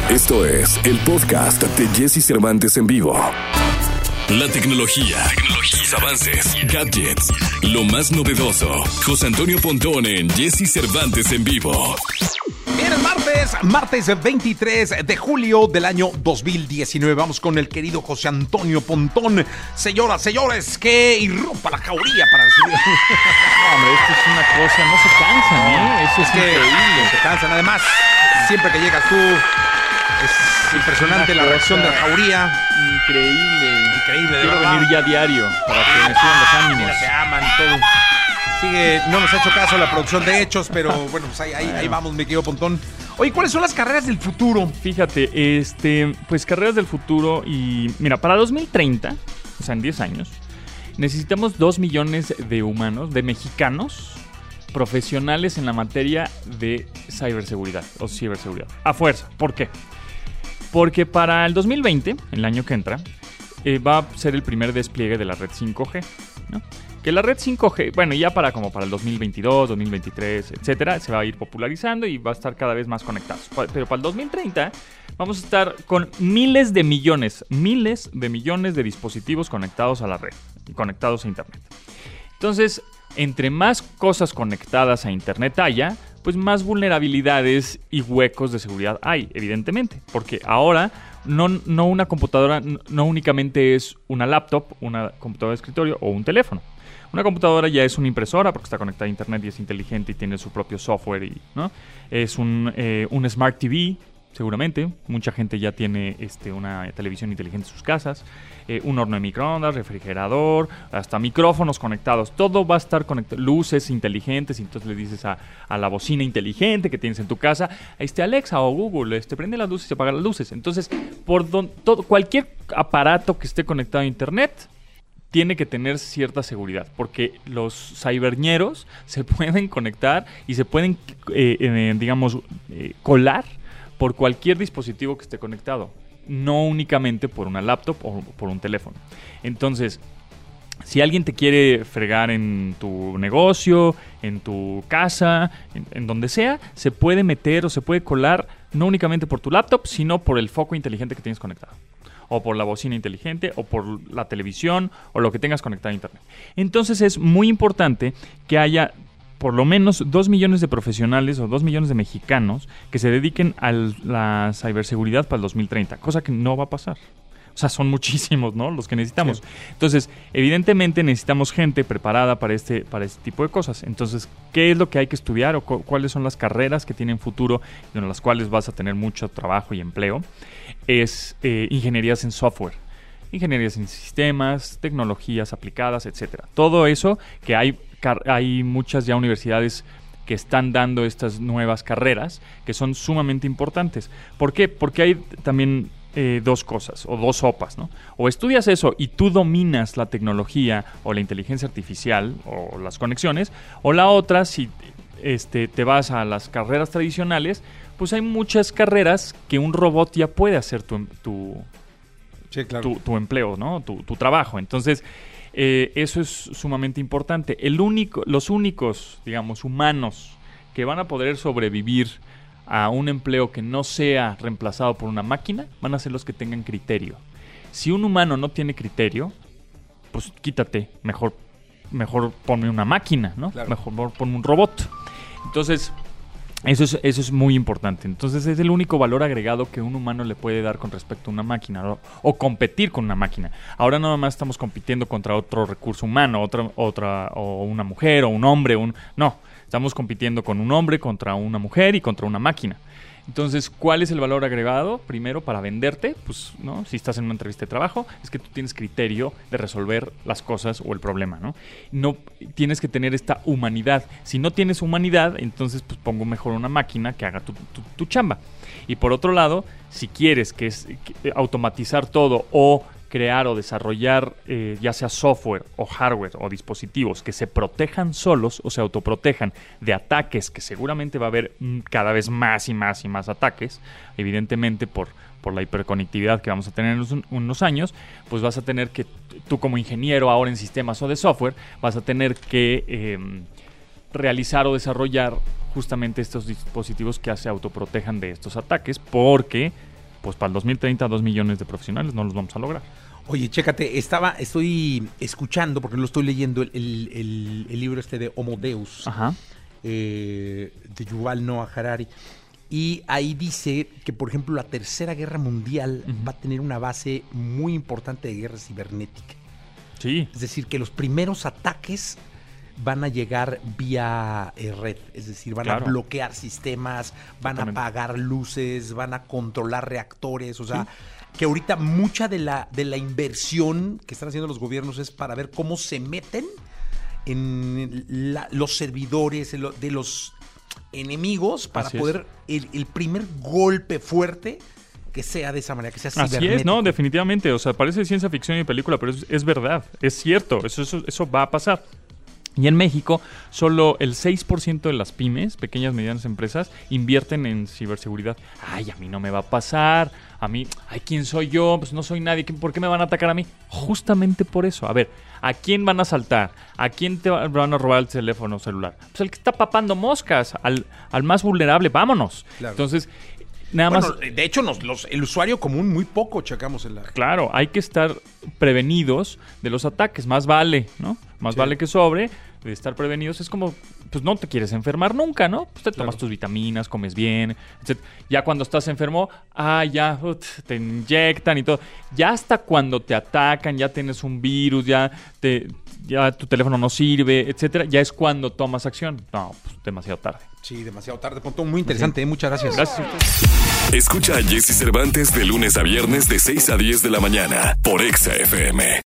Esto es el podcast de Jesse Cervantes en vivo. La tecnología, sus avances, gadgets, lo más novedoso. José Antonio Pontón en Jesse Cervantes en vivo. Bien, es martes 23 de julio del año 2019. Vamos con el querido José Antonio Pontón. Señoras, señores, que irrumpa la jauría para recibir. No, hombre, esto es una cosa, no se cansan, ¿eh? Eso es increíble. Se cansan, además, siempre que llegas tú, es impresionante la reacción de la jauría. Increíble, de quiero verdad. venir ya diario para que me suban los ánimos. Mira, te aman, todo. Sigue, no nos ha hecho caso la producción de Hechos, pero bueno, pues ahí vamos, mi querido Pontón. Oye, ¿cuáles son las carreras del futuro? Fíjate, pues carreras del futuro y... Mira, para 2030, o sea, en 10 años, necesitamos 2 millones de humanos, de mexicanos, profesionales en la materia de ciberseguridad o ciberseguridad. A fuerza. ¿Por qué? Porque para el 2020, el año que entra, va a ser el primer despliegue de la red 5G, ¿no? Que la red 5G, bueno, ya para el 2022, 2023, etcétera, se va a ir popularizando y va a estar cada vez más conectados. Pero para el 2030 vamos a estar con miles de millones de dispositivos conectados a la red, conectados a Internet. Entonces, entre más cosas conectadas a Internet haya, pues más vulnerabilidades y huecos de seguridad hay, evidentemente. Porque ahora no una computadora no únicamente es una laptop, una computadora de escritorio o un teléfono. Una computadora ya es una impresora porque está conectada a Internet y es inteligente y tiene su propio software, ¿no? Es un Smart TV, seguramente. Mucha gente ya tiene una televisión inteligente en sus casas. Un horno de microondas, refrigerador, hasta micrófonos conectados. Todo va a estar conectado. Luces inteligentes. Y entonces le dices a la bocina inteligente que tienes en tu casa, Alexa o Google, prende las luces y apaga las luces. Entonces, cualquier aparato que esté conectado a Internet tiene que tener cierta seguridad, porque los ciberñeros se pueden conectar y se pueden, colar por cualquier dispositivo que esté conectado, no únicamente por una laptop o por un teléfono. Entonces, si alguien te quiere fregar en tu negocio, en tu casa, en donde sea, se puede meter o se puede colar no únicamente por tu laptop, sino por el foco inteligente que tienes conectado, o por la bocina inteligente, o por la televisión, o lo que tengas conectado a Internet. Entonces es muy importante que haya por lo menos 2 millones de profesionales o 2 millones de mexicanos que se dediquen a la ciberseguridad para el 2030, cosa que no va a pasar. O sea, son muchísimos, ¿no?, los que necesitamos. Sí. Entonces, evidentemente necesitamos gente preparada para este tipo de cosas. Entonces, ¿qué es lo que hay que estudiar o cuáles son las carreras que tienen futuro y en las cuales vas a tener mucho trabajo y empleo? Es ingenierías en software, ingenierías en sistemas, tecnologías aplicadas, etcétera. Todo eso que hay muchas ya universidades que están dando estas nuevas carreras que son sumamente importantes. ¿Por qué? Porque hay también dos cosas o dos sopas, ¿no? O estudias eso y tú dominas la tecnología o la inteligencia artificial o las conexiones, o la otra, si te vas a las carreras tradicionales, pues hay muchas carreras que un robot ya puede hacer tu empleo, ¿no? Tu trabajo. Entonces, eso es sumamente importante. Los únicos, digamos, humanos que van a poder sobrevivir a un empleo que no sea reemplazado por una máquina, van a ser los que tengan criterio. Si un humano no tiene criterio, pues quítate, mejor ponme una máquina, ¿no? Claro. Mejor ponme un robot. Entonces, eso es muy importante. Entonces, es el único valor agregado que un humano le puede dar con respecto a una máquina, ¿no? O competir con una máquina. Ahora nada más estamos compitiendo contra otro recurso humano, o una mujer, o un hombre, no. Estamos compitiendo con un hombre contra una mujer y contra una máquina. Entonces, ¿cuál es el valor agregado? Primero, para venderte, pues, ¿no? Si estás en una entrevista de trabajo, es que tú tienes criterio de resolver las cosas o el problema, ¿no? No tienes que tener esta humanidad. Si no tienes humanidad, entonces, pues, pongo mejor una máquina que haga tu chamba. Y por otro lado, si quieres que automatizar todo o crear o desarrollar ya sea software o hardware o dispositivos que se protejan solos o se autoprotejan de ataques, que seguramente va a haber cada vez más y más y más ataques, evidentemente por la hiperconectividad que vamos a tener en unos años, pues vas a tener que, tú como ingeniero ahora en sistemas o de software, vas a tener que realizar o desarrollar justamente estos dispositivos que se autoprotejan de estos ataques, porque pues para el 2030 2 millones de profesionales no los vamos a lograr. Oye, chécate, estoy escuchando, porque lo estoy leyendo, el libro de Homo Deus, Ajá. De Yuval Noah Harari, y ahí dice que, por ejemplo, la Tercera Guerra Mundial va a tener una base muy importante de guerra cibernética. Sí. Es decir, que los primeros ataques van a llegar vía red, es decir, van a bloquear sistemas, van a apagar luces, van a controlar reactores, o sea, que ahorita mucha de la inversión que están haciendo los gobiernos es para ver cómo se meten en los servidores de los enemigos para poder el primer golpe fuerte que sea de esa manera, que sea cibernético. Así es, no, definitivamente, o sea, parece ciencia ficción y película, pero es verdad, es cierto, eso va a pasar. Y en México, solo el 6% de las pymes, pequeñas y medianas empresas, invierten en ciberseguridad. Ay, a mí no me va a pasar. A mí, ay, ¿quién soy yo? Pues no soy nadie. ¿Por qué me van a atacar a mí? Justamente por eso. A ver, ¿a quién van a asaltar? ¿A quién te van a robar el teléfono celular? Pues el que está papando moscas, al más vulnerable. Vámonos. Claro. Entonces, nada más... De hecho, el usuario común muy poco checamos en la... Claro, hay que estar prevenidos de los ataques. Más vale, ¿no? Más vale que sobre... de estar prevenidos. Es como, pues no te quieres enfermar nunca, ¿no? Pues te tomas tus vitaminas, comes bien, etc. Ya cuando estás enfermo, ya te inyectan y todo. Ya hasta cuando te atacan, ya tienes un virus, ya tu teléfono no sirve, etcétera, ya es cuando tomas acción. No, pues demasiado tarde. Sí, demasiado tarde. Pontón, muy interesante, muchas gracias. Gracias a ustedes. Escucha a Jesse Cervantes de lunes a viernes de 6 a 10 de la mañana por Exa FM.